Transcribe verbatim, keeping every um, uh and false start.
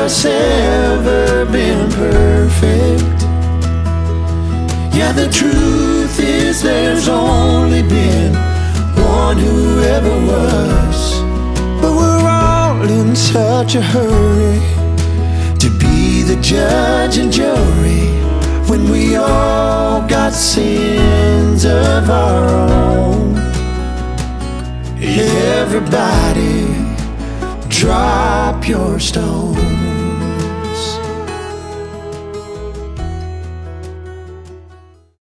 us ever been perfect. Yeah, the truth is there's only been one who ever was. But we're all in such a hurry to be the judge and jury when we all got sins of our own. Everybody drop your stone.